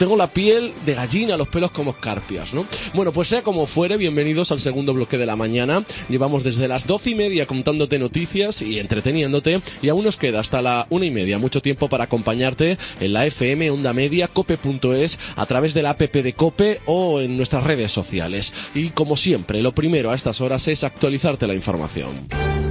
tengo la piel de gallina, los pelos como escarpias, ¿no? Bueno, pues sea como fuere, bienvenidos al segundo bloque de la mañana. Llevamos desde las 12:30 contándote noticias y entreteniéndote, y aún nos queda hasta la 1:30 mucho tiempo para acompañarte en la FM, Onda Media, cope.es, a través de la app de Cope o en nuestras redes sociales. Y como siempre, lo primero a estas horas es actualizarte la información.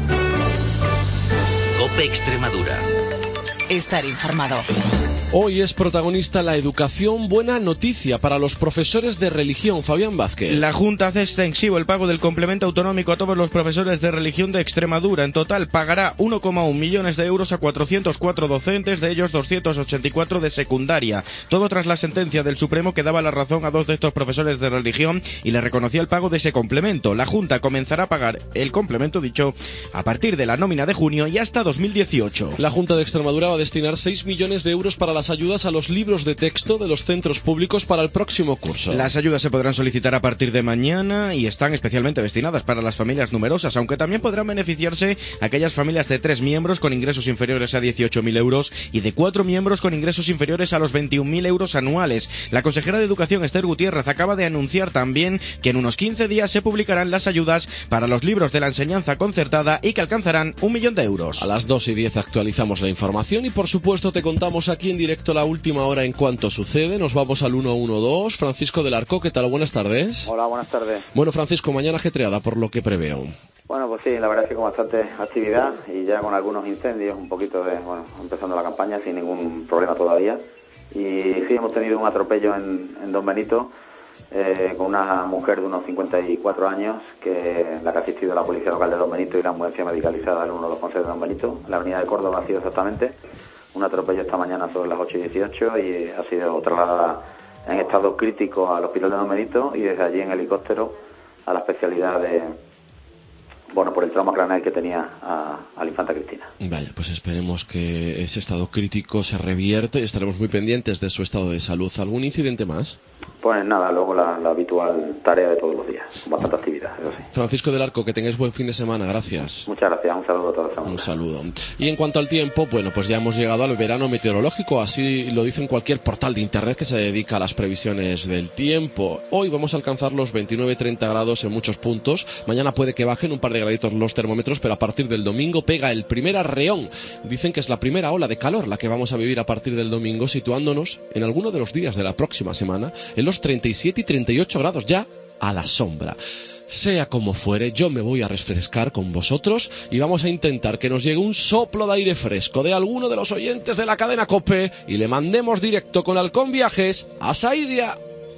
Cope Extremadura. Estar informado. Hoy es protagonista la educación. Buena noticia para los profesores de religión. Fabián Vázquez. La Junta hace extensivo el pago del complemento autonómico a todos los profesores de religión de Extremadura. En total pagará 1,1 millones de euros a 404 docentes, de ellos 284 de secundaria. Todo tras la sentencia del Supremo que daba la razón a 2 de estos profesores de religión y le reconocía el pago de ese complemento. La Junta comenzará a pagar el complemento dicho a partir de la nómina de junio y hasta 2018. La Junta de Extremadura va a destinar 6 millones de euros para las ayudas a los libros de texto de los centros públicos para el próximo curso. Las ayudas se podrán solicitar a partir de mañana y están especialmente destinadas para las familias numerosas, aunque también podrán beneficiarse aquellas familias de 3 miembros con ingresos inferiores a 18.000 euros y de 4 miembros con ingresos inferiores a los 21.000 euros anuales. La consejera de Educación, Esther Gutiérrez, acaba de anunciar también que en unos 15 días se publicarán las ayudas para los libros de la enseñanza concertada y que alcanzarán 1 millón de euros. A las 2:10 actualizamos la información y por supuesto te contamos aquí en directo la última hora en cuanto sucede. Nos vamos al 112. Francisco del Arco, ¿qué tal? Buenas tardes. Hola, buenas tardes. Bueno, Francisco, mañana ajetreada por lo que preveo. Bueno, pues sí, la verdad es que con bastante actividad y ya con algunos incendios, un poquito de, empezando la campaña sin ningún problema todavía. Y sí, hemos tenido un atropello en Don Benito con una mujer de unos 54 años, la que ha asistido a la policía local de Don Benito y la ambulancia medicalizada en uno de los consejos de Don Benito. La avenida de Córdoba ha sido exactamente un atropello esta mañana sobre las 8:18 y ha sido trasladada en estado crítico al hospital de Don Benito y desde allí en helicóptero a la especialidad por el trauma craneal que tenía a la infanta Cristina. Vaya, pues esperemos que ese estado crítico se revierte y estaremos muy pendientes de su estado de salud. ¿Algún incidente más? Pues nada, luego la habitual tarea de todos los días, con bastante actividad, eso sí. Francisco del Arco, que tengáis buen fin de semana, gracias. Muchas gracias, un saludo a todos. Un saludo. Y en cuanto al tiempo, bueno, pues ya hemos llegado al verano meteorológico, así lo dice en cualquier portal de internet que se dedica a las previsiones del tiempo. Hoy vamos a alcanzar los 29-30 grados en muchos puntos, mañana puede que bajen un par de graditos los termómetros, pero a partir del domingo pega el primer arreón. Dicen que es la primera ola de calor la que vamos a vivir a partir del domingo, situándonos en alguno de los días de la próxima semana en los 37 y 38 grados, ya a la sombra. Sea como fuere, yo me voy a refrescar con vosotros y vamos a intentar que nos llegue un soplo de aire fresco de alguno de los oyentes de la cadena COPE y le mandemos directo con Halcón Viajes a Saidia.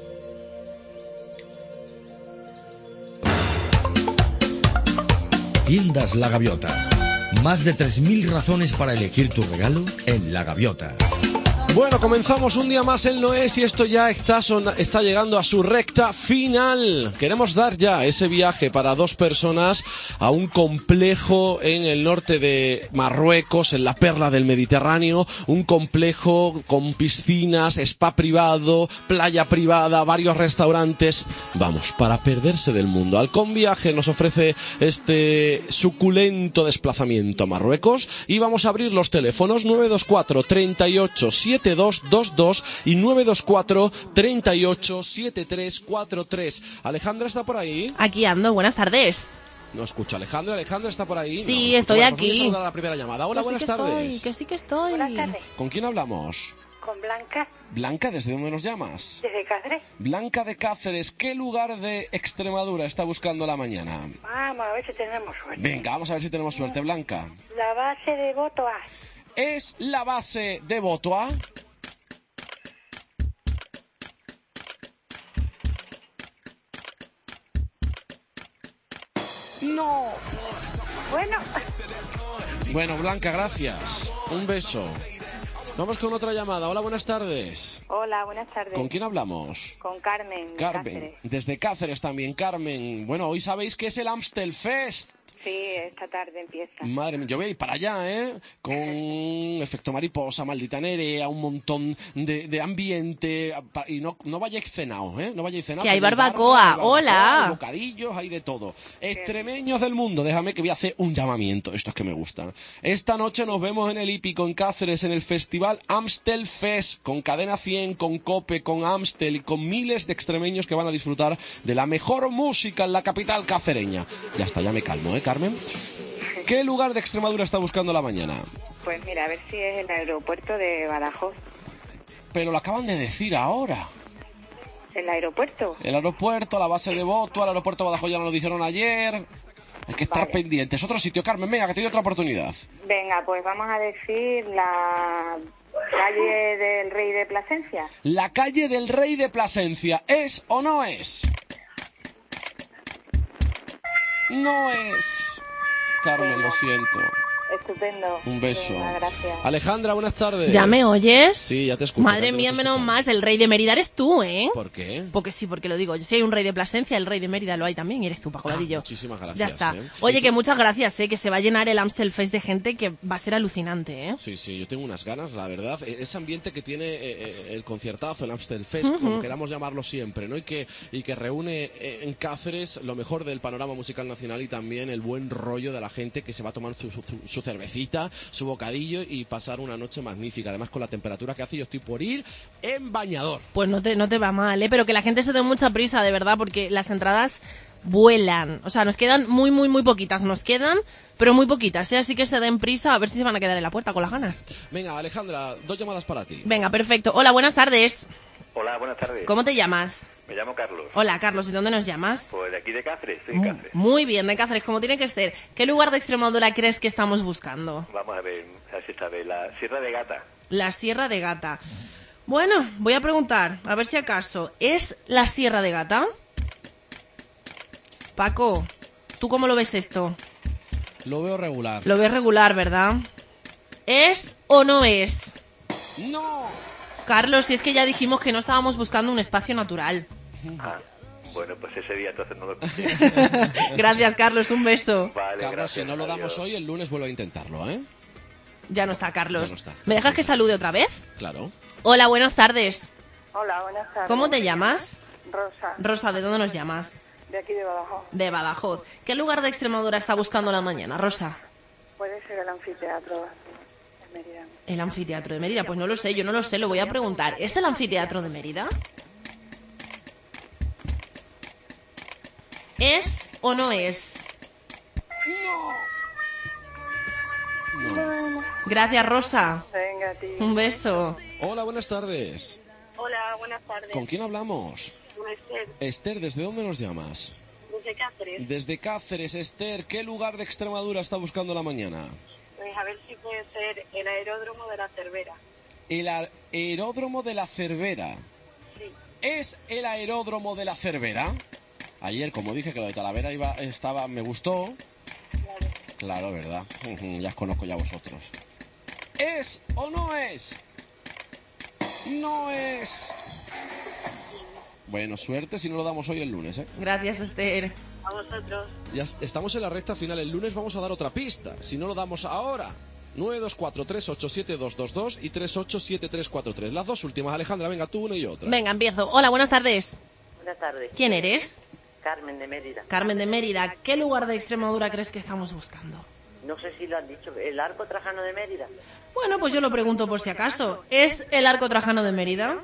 Tiendas La Gaviota. Más de 3.000 razones para elegir tu regalo en La Gaviota. Bueno, comenzamos un día más en Noés y esto ya está llegando a su recta final. Queremos dar ya ese viaje para 2 personas a un complejo en el norte de Marruecos, en la perla del Mediterráneo, un complejo con piscinas, spa privado, playa privada, varios restaurantes. Vamos, para perderse del mundo. Halcón Viaje nos ofrece este suculento desplazamiento a Marruecos y vamos a abrir los teléfonos 924 38 7222 y 924 38 7343. Alejandra está por ahí. Aquí ando, buenas tardes. No escucho. Alejandra está por ahí. Sí, no, estoy bueno, aquí. Pues voy a saludar a la primera llamada. Hola, buenas tardes. Que sí que estoy. Buenas tardes. ¿Con quién hablamos? Con Blanca. Blanca, ¿desde dónde nos llamas? Desde Cáceres. Blanca de Cáceres, ¿qué lugar de Extremadura está buscando la mañana? Vamos a ver si tenemos suerte. Venga, vamos a ver si tenemos suerte, Blanca. La base de Botoa. ¿Es la base de Botoa? No. Bueno, Blanca, gracias. Un beso. Vamos con otra llamada. Hola, buenas tardes. Hola, buenas tardes. ¿Con quién hablamos? Con Carmen. Carmen, Cáceres. desde Cáceres también. Carmen, bueno, hoy sabéis que es el Amstelfest. Sí, esta tarde empieza. Madre mía, yo voy a ir para allá, con efecto mariposa, maldita nerea, un montón de ambiente, y no vayáis cenados, No vayáis cenados. Que hay barbacoa, hola. Hay bocadillos, hay de todo. Extremeños del mundo, déjame que voy a hacer un llamamiento, estos que me gustan. Esta noche nos vemos en el Hípico, en Cáceres, en el Festival Festival Amstel Fest, con Cadena 100, con COPE, con Amstel y con miles de extremeños que van a disfrutar de la mejor música en la capital cacereña. Ya está, ya me calmo, Carmen. ¿Qué lugar de Extremadura está buscando la mañana? Pues mira, a ver si es el aeropuerto de Badajoz. Pero lo acaban de decir ahora. ¿El aeropuerto? El aeropuerto, la base de Boto, el aeropuerto de Badajoz ya nos lo dijeron ayer. Hay que estar pendientes. Otro sitio, Carmen, venga, que te doy otra oportunidad. Venga, pues vamos a decir la calle del Rey de Plasencia. La calle del Rey de Plasencia, ¿es o no es? No es. Carmen, lo siento. Estupendo. Un beso. Venga, gracias. Alejandra, buenas tardes. ¿Ya me oyes? Sí, ya te escucho. Madre mía, menos más, el rey de Mérida eres tú, ¿eh? ¿Por qué? Porque sí, porque lo digo. Si hay un rey de Plasencia, el rey de Mérida lo hay también y eres tú, Paco Vadillo. Muchísimas gracias. Ya está. Oye, que muchas gracias, que se va a llenar el Amstel Fest de gente que va a ser alucinante, ¿eh? Sí, yo tengo unas ganas, la verdad. Ese ambiente que tiene el conciertazo, el Amstel Fest, como queramos llamarlo siempre, ¿no? Y que reúne en Cáceres lo mejor del panorama musical nacional y también el buen rollo de la gente que se va a tomar su cervecita, su bocadillo y pasar una noche magnífica. Además, con la temperatura que hace, yo estoy por ir en bañador. Pues no te va mal, ¿eh? Pero que la gente se dé mucha prisa, de verdad, porque las entradas vuelan. O sea, nos quedan muy poquitas. Nos quedan, pero muy poquitas, ¿eh? Así que se den prisa a ver si se van a quedar en la puerta con las ganas. Venga, Alejandra, 2 llamadas para ti. Venga, perfecto. Hola, buenas tardes. Hola, buenas tardes. ¿Cómo te llamas? Me llamo Carlos. Hola, Carlos. ¿Y dónde nos llamas? Pues de aquí de Cáceres, estoy en Cáceres. Muy bien, de Cáceres, como tiene que ser. ¿Qué lugar de Extremadura crees que estamos buscando? Vamos a ver si esta vez, la Sierra de Gata. La Sierra de Gata. Bueno, voy a preguntar, a ver si acaso, ¿es la Sierra de Gata? Paco, ¿tú cómo lo ves esto? Lo veo regular. Lo ves regular, ¿verdad? ¿Es o no es? ¡No! Carlos, si es que ya dijimos que no estábamos buscando un espacio natural. Ah, bueno, pues ese día entonces no lo escuché. Gracias, Carlos, un beso. Vale, Carlos, gracias, si no lo damos adiós. hoy, el lunes vuelvo a intentarlo, ¿eh? Ya no está, Carlos. Ya no está. ¿Me dejas que salude otra vez? Claro. Hola, buenas tardes. Hola, buenas tardes. ¿Cómo te llamas? Rosa, Rosa, ¿de dónde nos llamas? de aquí de Badajoz. De Badajoz. ¿Qué lugar de Extremadura está buscando la mañana, Rosa? Puede ser el anfiteatro de Mérida. El anfiteatro de Mérida, pues no lo sé, yo no lo sé, lo voy a preguntar. ¿Es el anfiteatro de Mérida? ¿Es o no es? No. Gracias, Rosa. Venga, a ti. Un beso. Hola, buenas tardes. Hola, buenas tardes. ¿Con quién hablamos? Con Esther, Esther, ¿desde dónde nos llamas? desde Cáceres. Desde Cáceres, Esther. ¿Qué lugar de Extremadura está buscando la mañana? Pues a ver si puede ser el aeródromo de la Cervera. El aeródromo de la Cervera. Sí. ¿Es el aeródromo de la Cervera? Ayer, como dije que lo de Talavera me gustó. Claro, ¿verdad? Ya os conozco ya vosotros. ¿Es o no es? No es. Bueno, suerte si no lo damos hoy el lunes, ¿eh? Gracias, Esther. A vosotros. Ya estamos en la recta final. El lunes vamos a dar otra pista. Si no lo damos ahora. 924387222 y 387343. Las dos últimas, Alejandra. Venga, tú una y otra. Venga, empiezo. Hola, buenas tardes. Buenas tardes. ¿Quién eres? Carmen de Mérida. Carmen de Mérida. ¿Qué lugar de Extremadura crees que estamos buscando? No sé si lo han dicho. ¿El arco trajano de Mérida? Bueno, pues yo lo pregunto por si acaso. ¿Es el arco trajano de Mérida?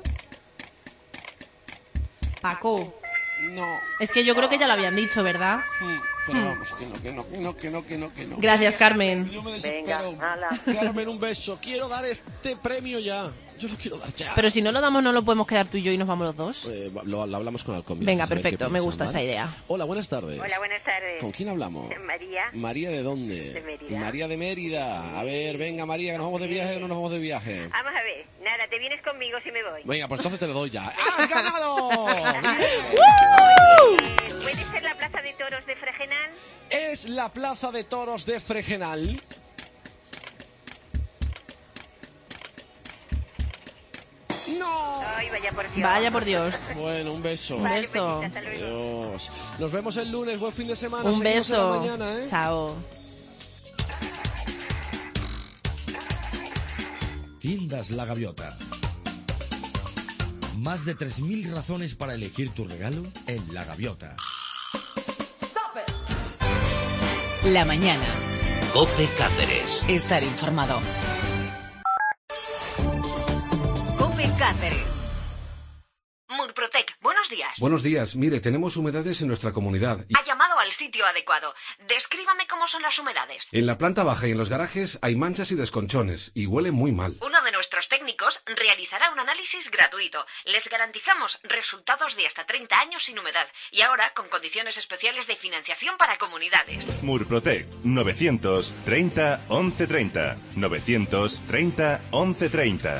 Paco. No. Es que yo creo que ya lo habían dicho, ¿verdad? Pero vamos, que no. Gracias, Carmen. Yo me desespero. Venga, hala. Carmen, un beso. Quiero dar este premio ya. Yo lo quiero dar ya. Pero si no lo damos, ¿no lo podemos quedar tú y yo y nos vamos los dos? Lo hablamos con Alcom. Venga, perfecto. Me gusta esa idea. Hola, buenas tardes. Hola, buenas tardes. ¿Con quién hablamos? María. ¿María de dónde? De Mérida. María de Mérida. A ver, venga, María, que nos vamos de viaje o no nos vamos de viaje. Vamos a ver. Nada, te vienes conmigo si me voy. Venga, pues entonces te lo doy ya. ¡Has ganado! ¿Puede ser la Plaza de Toros de Fregenal? Es la Plaza de Toros de Fregenal. ¡No! Ay, vaya por Dios. Vaya por Dios. Bueno, un beso. Un beso. pues, hasta luego. Adiós. Nos vemos el lunes. Buen fin de semana. Un Seguimos en la beso. mañana, ¿eh? Chao. Tiendas La Gaviota. Más de 3.000 razones para elegir tu regalo en La Gaviota. La mañana. COPE Cáceres. Estar informado. Cáceres. Murprotec, buenos días. Buenos días. Mire, tenemos humedades en nuestra comunidad. Ha llamado al sitio adecuado. Descríbame cómo son las humedades. En la planta baja y en los garajes hay manchas y desconchones, y huele muy mal. Uno de nuestros técnicos realizará un análisis gratuito. Les garantizamos resultados de hasta 30 años sin humedad. Y ahora con condiciones especiales de financiación para comunidades. Murprotec, 930 1130. 930 1130.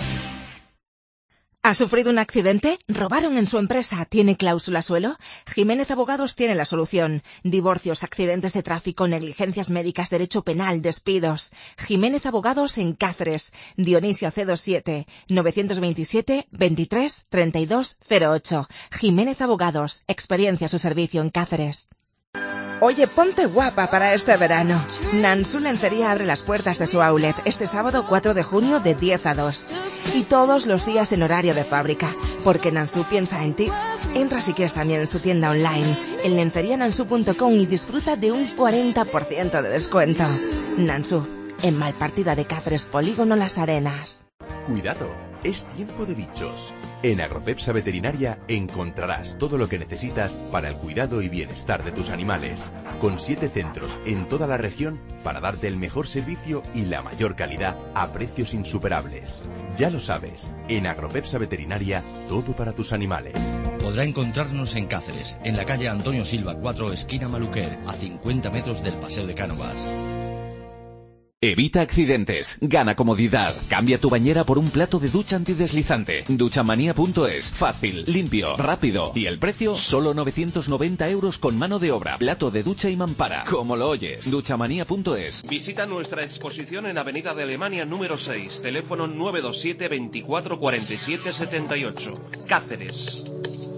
¿Ha sufrido un accidente? ¿Robaron en su empresa? ¿Tiene cláusula suelo? Jiménez Abogados tiene la solución. Divorcios, accidentes de tráfico, negligencias médicas, derecho penal, despidos. Jiménez Abogados en Cáceres. Dionisio C27 927 23 32 08. Jiménez Abogados. Experiencia a su servicio en Cáceres. Oye, ponte guapa para este verano. Nansú Lencería abre las puertas de su outlet este sábado 4 de junio de 10 a 2. Y todos los días en horario de fábrica, porque Nansú piensa en ti. Entra si quieres también en su tienda online, en lencerianansú.com, y disfruta de un 40% de descuento. Nansú, en Malpartida de Cáceres, Polígono Las Arenas. Cuidado, es tiempo de bichos. En Agropepsa Veterinaria encontrarás todo lo que necesitas para el cuidado y bienestar de tus animales, con 7 centros en toda la región para darte el mejor servicio y la mayor calidad a precios insuperables. Ya lo sabes, en Agropepsa Veterinaria, todo para tus animales. Podrá encontrarnos en Cáceres, en la calle Antonio Silva 4, esquina Maluquer, a 50 metros del Paseo de Cánovas. Evita accidentes, gana comodidad. Cambia tu bañera por un plato de ducha antideslizante. Duchamanía.es. Fácil, limpio, rápido. Y el precio, solo 990 euros con mano de obra. Plato de ducha y mampara. Como lo oyes. Duchamanía.es. Visita nuestra exposición en Avenida de Alemania número 6. Teléfono 927 24 47 78. Cáceres.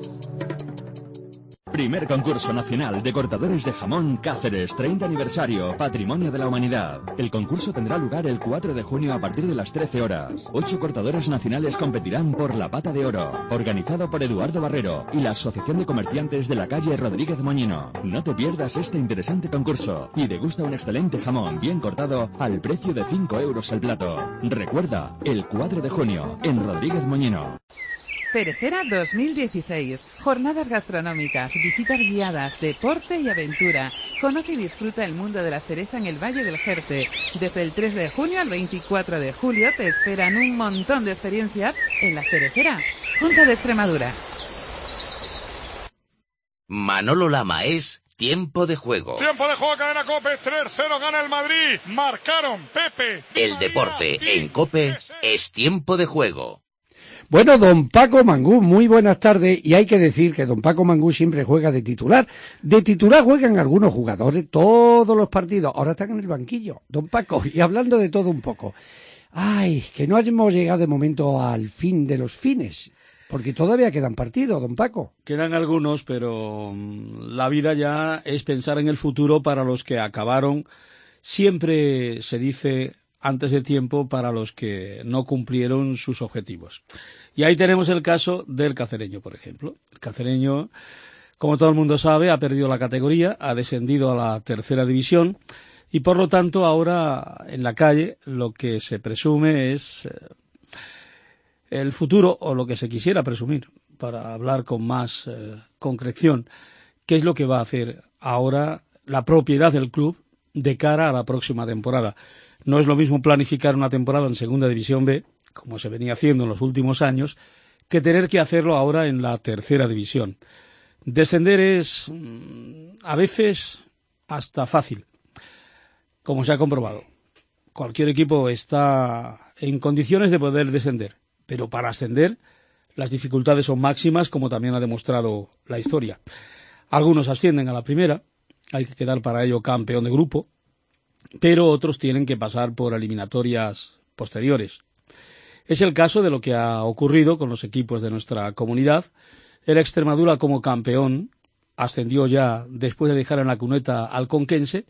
Primer concurso nacional de cortadores de jamón Cáceres, 30 aniversario, Patrimonio de la Humanidad. El concurso tendrá lugar el 4 de junio a partir de las 13 horas. 8 cortadores nacionales competirán por la Pata de Oro, organizado por Eduardo Barrero y la Asociación de Comerciantes de la calle Rodríguez Moñino. No te pierdas este interesante concurso y degusta un excelente jamón bien cortado al precio de 5 euros el plato. Recuerda, el 4 de junio, en Rodríguez Moñino. Cerecera 2016. Jornadas gastronómicas, visitas guiadas, deporte y aventura. Conoce y disfruta el mundo de la cereza en el Valle del Jerte. Desde el 3 de junio al 24 de julio te esperan un montón de experiencias en la Cerecera. Junta de Extremadura. Manolo Lama es Tiempo de Juego. Tiempo de juego, cadena COPE, 3-0 gana el Madrid. Marcaron Pepe. El deporte en COPE es Tiempo de Juego. Bueno, don Paco Mangú, muy buenas tardes, y hay que decir que don Paco Mangú siempre juega de titular. De titular juegan algunos jugadores todos los partidos, ahora están en el banquillo. Don Paco, y hablando de todo un poco, ay, que no hemos llegado de momento al fin de los fines, porque todavía quedan partidos, don Paco. Quedan algunos, pero la vida ya es pensar en el futuro para los que acabaron. Siempre se dice antes de tiempo para los que no cumplieron sus objetivos. Y ahí tenemos el caso del Cacereño, por ejemplo. El Cacereño, como todo el mundo sabe, ha perdido la categoría, ha descendido a la tercera división y por lo tanto ahora en la calle lo que se presume es el futuro, o lo que se quisiera presumir, para hablar con más concreción, qué es lo que va a hacer ahora la propiedad del club de cara a la próxima temporada. No es lo mismo planificar una temporada en Segunda División B, como se venía haciendo en los últimos años, que tener que hacerlo ahora en la Tercera División. Descender es, a veces, hasta fácil, como se ha comprobado. Cualquier equipo está en condiciones de poder descender, pero para ascender las dificultades son máximas, como también ha demostrado la historia. Algunos ascienden a la primera, hay que quedar para ello campeón de grupo, pero otros tienen que pasar por eliminatorias posteriores. Es el caso de lo que ha ocurrido con los equipos de nuestra comunidad. El Extremadura, como campeón, ascendió ya después de dejar en la cuneta al Conquense.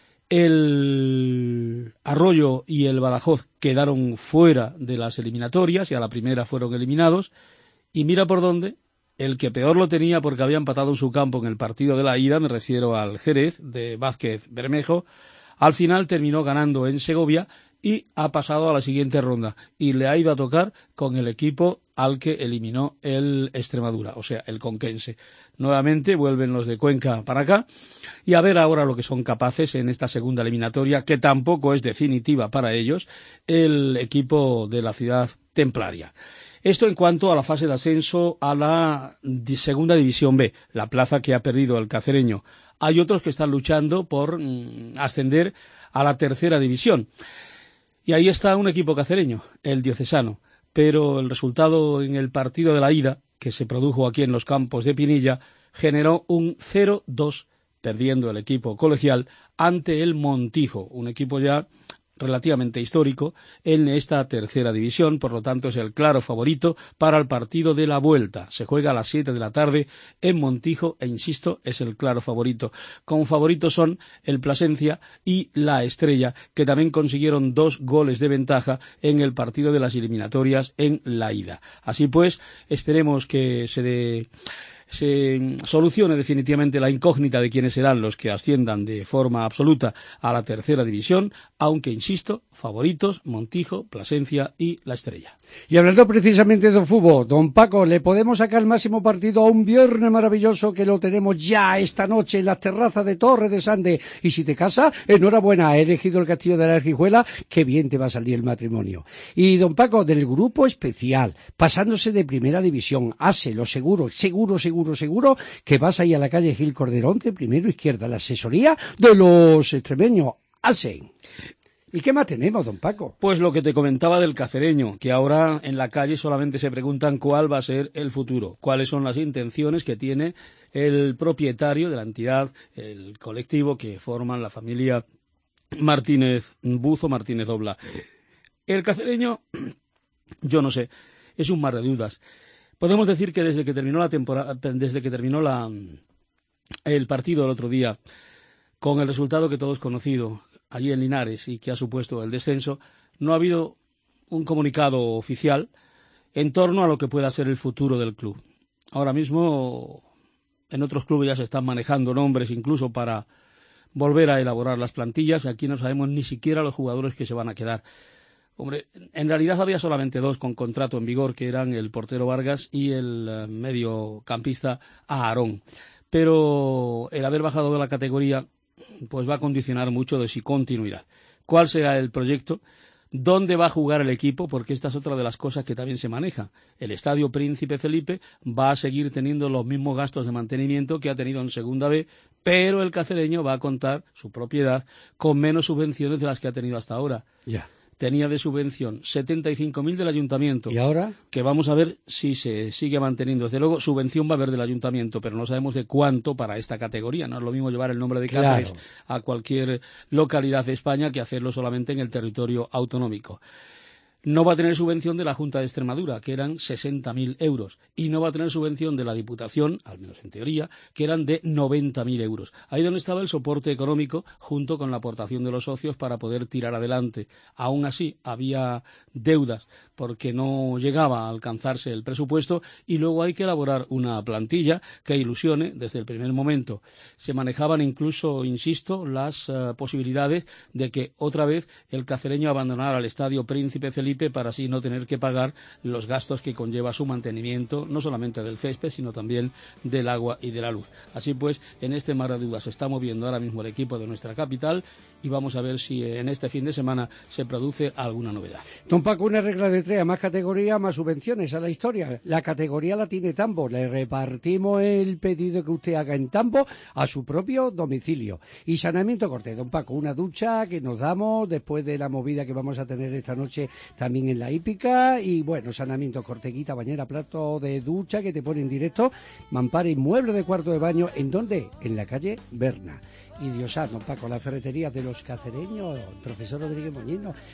El Arroyo y el Badajoz quedaron fuera de las eliminatorias y a la primera fueron eliminados. Y mira por dónde, el que peor lo tenía porque había empatado en su campo en el partido de la ida, me refiero al Jerez de Vázquez Bermejo, al final terminó ganando en Segovia y ha pasado a la siguiente ronda y le ha ido a tocar con el equipo al que eliminó el Extremadura, o sea, el conquense. Nuevamente vuelven los de Cuenca para acá y a ver ahora lo que son capaces en esta segunda eliminatoria, que tampoco es definitiva para ellos, el equipo de la ciudad templaria. Esto en cuanto a la fase de ascenso a la segunda división B, la plaza que ha perdido el Cacereño. Hay otros que están luchando por ascender a la tercera división. Y ahí está un equipo cacereño, el Diocesano. Pero el resultado en el partido de la ida, que se produjo aquí en los campos de Pinilla, generó un 0-2, perdiendo el equipo colegial ante el Montijo, un equipo ya relativamente histórico en esta tercera división, por lo tanto es el claro favorito para el partido de la vuelta. Se juega a las 7 de la tarde en Montijo e, insisto, es el claro favorito. Como favoritos son el Plasencia y la Estrella, que también consiguieron 2 goles de ventaja en el partido de las eliminatorias en la ida. Así pues, esperemos que se solucione definitivamente la incógnita de quiénes serán los que asciendan de forma absoluta a la tercera división, aunque, insisto, favoritos, Montijo, Plasencia y La Estrella. Y hablando precisamente de fútbol, don Paco, ¿le podemos sacar el máximo partido a un viernes maravilloso que lo tenemos ya esta noche en las terrazas de Torre de Sande? Y si te casas, enhorabuena, he elegido el Castillo de la Ergijuela, qué bien te va a salir el matrimonio. Y don Paco, del grupo especial, pasándose de primera división, lo seguro que vas ahí a la calle Gil Cordero 11, primero izquierda, la asesoría de los extremeños, Alsen. ¿Y qué más tenemos, don Paco? Pues lo que te comentaba del Cacereño, que ahora en la calle solamente se preguntan cuál va a ser el futuro, cuáles son las intenciones que tiene el propietario de la entidad, el colectivo que forman la familia Martínez Buzo, Martínez Dobla. El Cacereño, yo no sé, es un mar de dudas. Podemos decir que desde que terminó la temporada, desde que terminó el partido el otro día, con el resultado que todos conocido allí en Linares y que ha supuesto el descenso, no ha habido un comunicado oficial en torno a lo que pueda ser el futuro del club. Ahora mismo en otros clubes ya se están manejando nombres incluso para volver a elaborar las plantillas y aquí no sabemos ni siquiera los jugadores que se van a quedar. Hombre, en realidad había solamente 2 con contrato en vigor, que eran el portero Vargas y el mediocampista Aarón. Pero el haber bajado de la categoría pues va a condicionar mucho de su continuidad. ¿Cuál será el proyecto? ¿Dónde va a jugar el equipo? Porque esta es otra de las cosas que también se maneja. El Estadio Príncipe Felipe va a seguir teniendo los mismos gastos de mantenimiento que ha tenido en Segunda B, pero el Cacereño va a contar, su propiedad, con menos subvenciones de las que ha tenido hasta ahora. Ya. Tenía de subvención 75.000 del ayuntamiento. ¿Y ahora? Que vamos a ver si se sigue manteniendo. Desde luego, subvención va a haber del ayuntamiento, pero no sabemos de cuánto para esta categoría. No es lo mismo llevar el nombre de Cáceres a cualquier localidad de España que hacerlo solamente en el territorio autonómico. No va a tener subvención de la Junta de Extremadura, que eran 60.000 euros, y no va a tener subvención de la Diputación, al menos en teoría, que eran de 90.000 euros. Ahí donde estaba el soporte económico, junto con la aportación de los socios para poder tirar adelante. Aún así, había deudas, porque no llegaba a alcanzarse el presupuesto, y luego hay que elaborar una plantilla que ilusione desde el primer momento. Se manejaban incluso, insisto, las posibilidades de que otra vez el cacereño abandonara el Estadio Príncipe Felipe para así no tener que pagar los gastos que conlleva su mantenimiento, no solamente del césped, sino también del agua y de la luz. Así pues, en este mar de dudas se está moviendo ahora mismo el equipo de nuestra capital y vamos a ver si en este fin de semana se produce alguna novedad. Don Paco, una regla de 3, más categoría, más subvenciones a la historia. La categoría la tiene Tambo, le repartimos el pedido que usted haga en Tambo a su propio domicilio. Y saneamiento corte, don Paco, una ducha que nos damos después de la movida que vamos a tener esta noche también en la hípica, y bueno, saneamiento, corteguita, bañera, plato de ducha que te pone en directo, mampara y mueble de cuarto de baño. ¿En dónde? En la calle Berna. Y Diosá, don Paco, la ferretería de los cacereños, el profesor Rodríguez Moñino.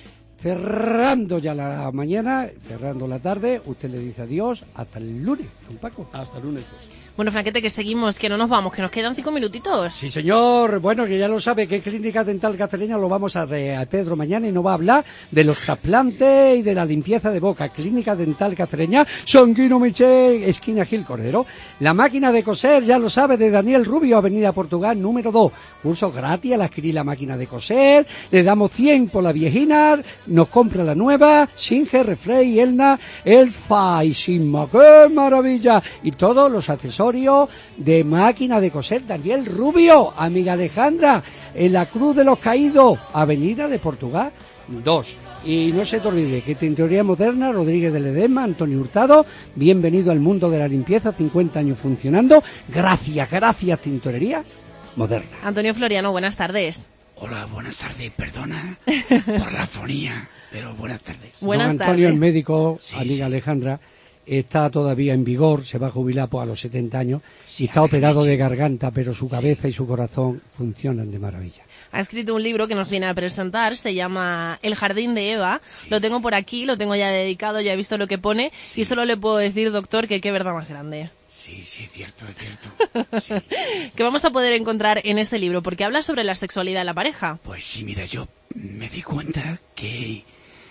cerrando ya la mañana, cerrando la tarde, usted le dice adiós, hasta el lunes, don Paco. Hasta el lunes, pues. Bueno, Franquete, que seguimos, que no nos vamos, que nos quedan 5 minutitos. Sí, señor. Bueno, que ya lo sabe, que Clínica Dental Cacereña lo vamos a Pedro mañana y nos va a hablar de los trasplantes y de la limpieza de boca. Clínica Dental Cacereña, Sanguino Miché, esquina Gil Cordero. La máquina de coser, ya lo sabe, de Daniel Rubio, Avenida Portugal, número 2. Curso gratis al adquirir la máquina de coser. Le damos 100 por la viejina, nos compra la nueva, Singer, Refrey, Elna, Elfa y Sigma. ¡Qué maravilla! Y todos los accesorios de máquina de coser Daniel Rubio, amiga Alejandra, en la Cruz de los Caídos, Avenida de Portugal 2. Y no se te olvide que Tintorería Moderna, Rodríguez de Ledesma, Antonio Hurtado, bienvenido al mundo de la limpieza, 50 años funcionando. Gracias, Tintorería Moderna. Antonio Floriano, buenas tardes. Hola, buenas tardes, perdona por la fonía, pero buenas tardes. Buenas Don Antonio, tardes. el médico, Sí, amiga sí. Alejandra, está todavía en vigor, se va a jubilar pues, a los 70 años y está operado de garganta, pero su cabeza y su corazón funcionan de maravilla. Ha escrito un libro que nos viene a presentar, se llama El Jardín de Eva. Lo tengo por aquí, lo tengo ya dedicado, ya he visto lo que pone y solo le puedo decir, doctor, que qué verdad más grande. Sí, cierto, es cierto. Sí. ¿Qué vamos a poder encontrar en este libro? Porque habla sobre la sexualidad de la pareja. Pues sí, mira, yo me di cuenta que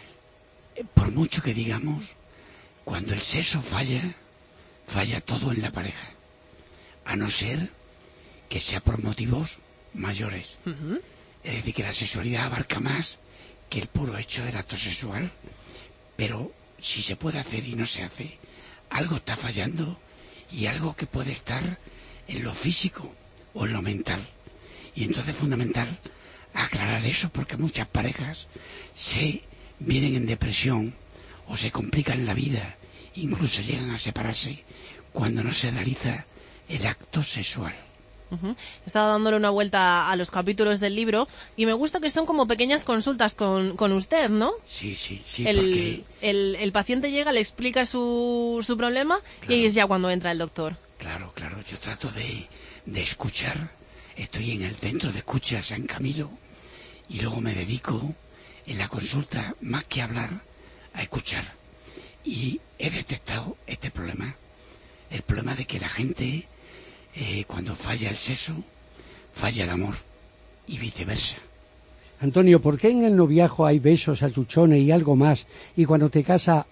por mucho que digamos, cuando el sexo falla todo en la pareja, a no ser que sea por motivos mayores. Es decir, que la sexualidad abarca más que el puro hecho del acto sexual, pero si se puede hacer y no se hace, algo está fallando y algo que puede estar en lo físico o en lo mental. Y entonces es fundamental aclarar eso, porque muchas parejas se vienen en depresión o se complican la vida, incluso llegan a separarse cuando no se realiza el acto sexual. He estado dándole una vuelta a los capítulos del libro y me gusta que son como pequeñas consultas con usted, ¿no? Sí, El paciente llega, le explica su problema y ahí es ya cuando entra el doctor. Claro, yo trato de escuchar. Estoy en el centro de escucha San Camilo y luego me dedico en la consulta, más que hablar, a escuchar. Y he detectado este problema, el problema de que la gente, cuando falla el sexo, falla el amor y viceversa. Antonio, ¿por qué en el noviazgo hay besos, achuchones y algo más? Y cuando te casas,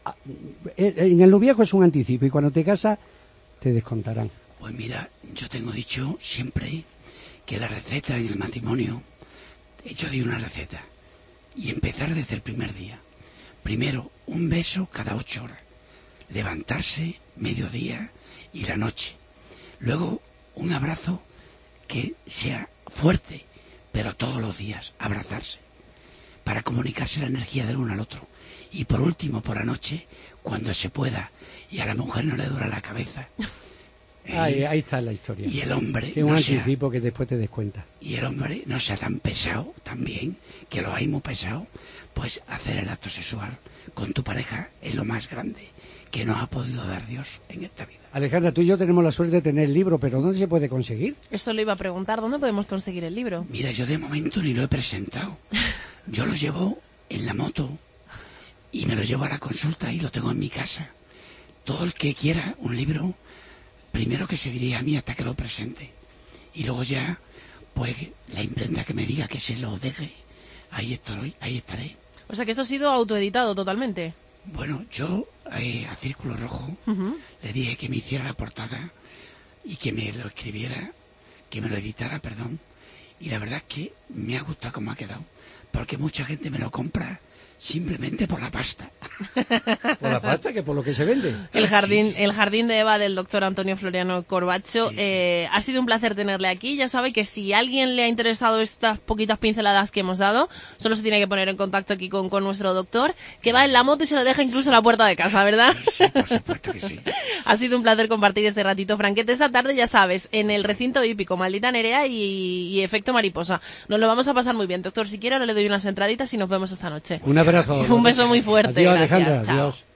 en el noviazgo es un anticipo y cuando te casas te descontarán. Pues mira, yo tengo dicho siempre que la receta en el matrimonio, yo doy una receta y empezar desde el primer día. Primero, un beso cada 8 horas, levantarse, mediodía y la noche. Luego, un abrazo que sea fuerte, pero todos los días, abrazarse, para comunicarse la energía del uno al otro. Y por último, por la noche, cuando se pueda, y a la mujer no le dura la cabeza. Ahí está la historia. Y el hombre que es un no anticipo que después te des cuenta. Y el hombre no sea tan pesado también, que lo hay muy pesado, pues hacer el acto sexual con tu pareja es lo más grande que nos ha podido dar Dios en esta vida. Alejandra, tú y yo tenemos la suerte de tener el libro, pero ¿dónde se puede conseguir? Eso lo iba a preguntar, ¿dónde podemos conseguir el libro? Mira, yo de momento ni lo he presentado. Yo lo llevo en la moto y me lo llevo a la consulta y lo tengo en mi casa. Todo el que quiera un libro, primero que se diría a mí hasta que lo presente. Y luego ya, pues la imprenta que me diga que se lo deje, ahí estaré. O sea que esto ha sido autoeditado totalmente. Bueno, yo a Círculo Rojo le dije que me hiciera la portada y que me lo escribiera, que me lo editara, perdón. Y la verdad es que me ha gustado cómo ha quedado, porque mucha gente me lo compra simplemente por la pasta. ¿Por la pasta? ¿Que por lo que se vende? El jardín de Eva del doctor Antonio Floriano Corbacho. Ha sido un placer tenerle aquí. Ya sabe que si a alguien le ha interesado estas poquitas pinceladas que hemos dado, solo se tiene que poner en contacto aquí con nuestro doctor, que va en la moto y se lo deja incluso en la puerta de casa, ¿verdad? Sí, por supuesto que sí. Ha sido un placer compartir este ratito, Franquete. Esta tarde, ya sabes, en el recinto hípico, Maldita Nerea y Efecto Mariposa. Nos lo vamos a pasar muy bien, doctor. Si quiere, ahora le doy unas entraditas y nos vemos esta noche. Un abrazo. Un beso muy fuerte. Adiós, Gracias. Alejandra. Chao. Adiós.